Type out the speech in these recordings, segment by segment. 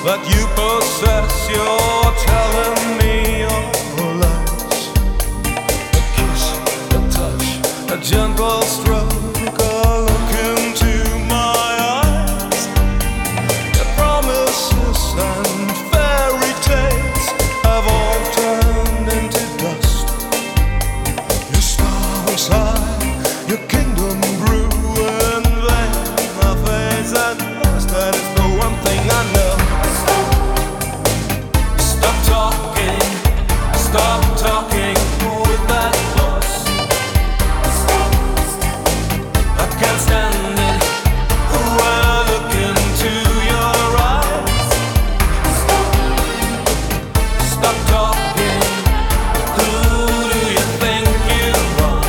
that you possess. You're telling me your lies. A kiss, a touch, a gentle stroke, a look into my eyes. Your promises and fairy tales have all turned into dust. Your stars high, your kingdom brew in vain. My face at last, that is the one thing I know. Stop talking with that voice. I can't stand it when I look into your eyes. Stop talking, who do you think you are?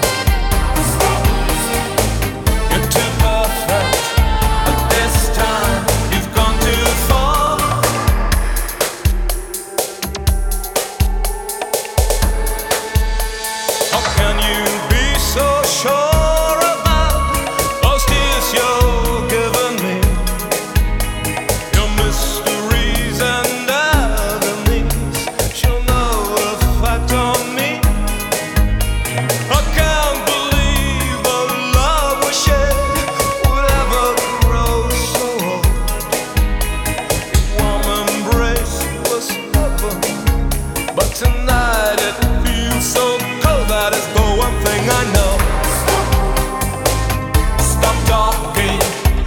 You're too perfect, but this time you've gone too far. How can you be so sure about those tears you're giving me? Your mysteries and agonies show no effect on me. I can't believe the love we shared would ever grow so old. Your warm embrace was heaven, but tonight it feels so cold. That is the one thing I know. Stop talking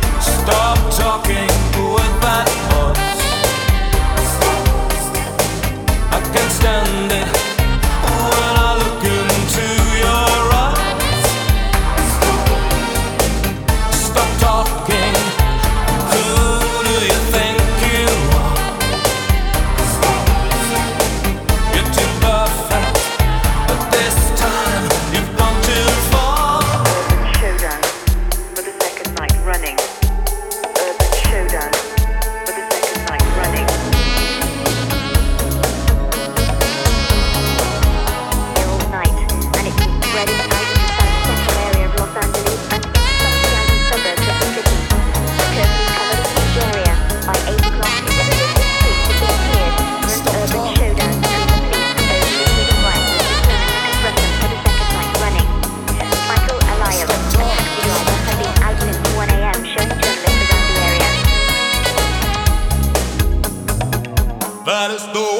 with that voice. I can't stand it when I look into your eyes. Stop talking, who do you think you are? You're too perfect, but this time you've gone too far. Urban Showdown for the second night running. Urban Showdown for the second night running. All night, and it's been spreading out in the south central area of Los Angeles and into some surrounding suburbs of the city. The curfew covered a huge area. By 8 o'clock, individuals in streets had disappeared for an urban showdown between the police and those listed as rioters determined to confront them for the second night running. Michael Elias, a taxi driver, had been out since 1 a.m. showing journalists around the area. That is the